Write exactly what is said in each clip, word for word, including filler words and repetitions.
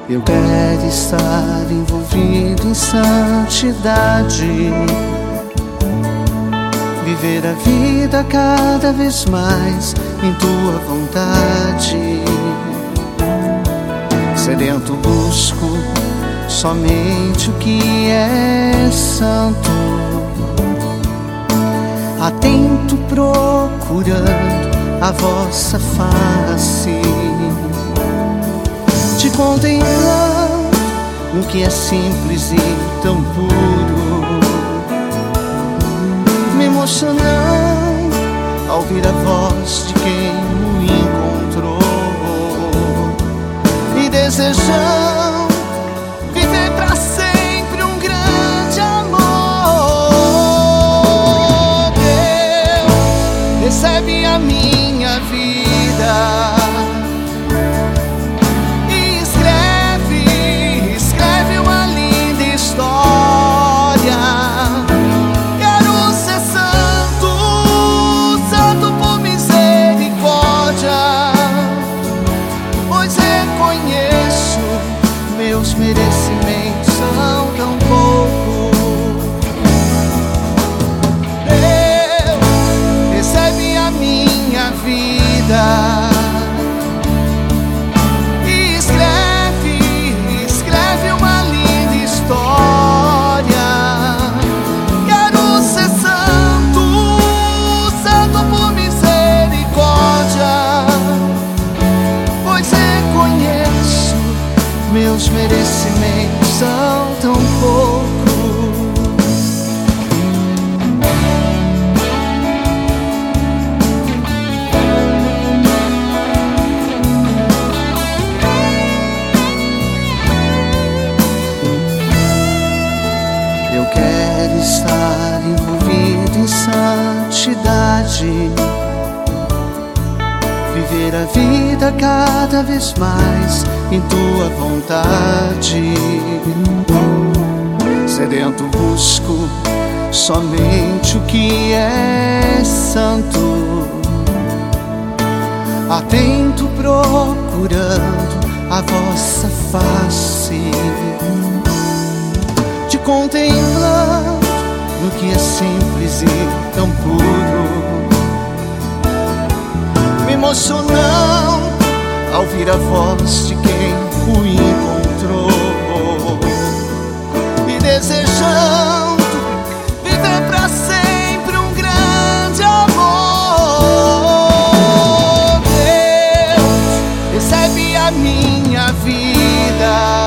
Eu quero estar envolvido em santidade, viver a vida cada vez mais em tua vontade. Sedento busco somente o que é santo, atento procurando a vossa face, te contemplando no que é simples e tão puro, me emocionando ao ouvir a voz de quem o encontrou, e desejando viver pra sempre um grande amor. Deus, recebe a minha vida e escreve, escreve uma linda história. Quero ser santo, santo por misericórdia, pois reconheço meus merecimentos são tão pouco. Deus, recebe a minha vida e escreve, escreve uma linda história. Quero ser santo, santo por misericórdia, pois reconheço meus merecimentos são tão pouco. Eu quero estar envolvido em santidade, viver a vida cada vez mais em tua vontade. Sedento busco somente o que é santo, atento procurando a vossa face, te contemplando no que é simples e tão puro, me emocionando ao ouvir a voz de quem o encontrou, e desejando viver pra sempre um grande amor. Deus, recebe a minha vida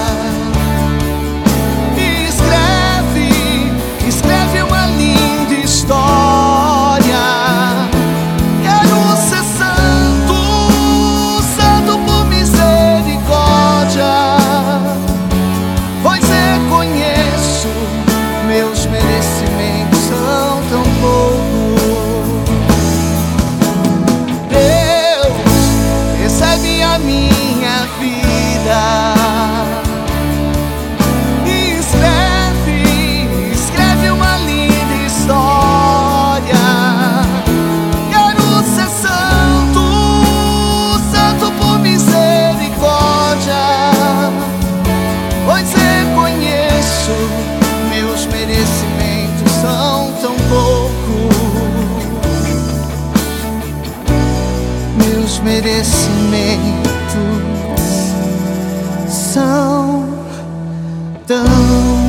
e escreve, escreve uma linda história. Quero ser santo, santo por misericórdia, pois reconheço meus merecimentos são tão pouco. Deus, recebe a minha vida e escreve, escreve uma linda história. Quero ser santo, santo por misericórdia, pois reconheço meus merecimentos são tão pouco. Meus merecimentos são tão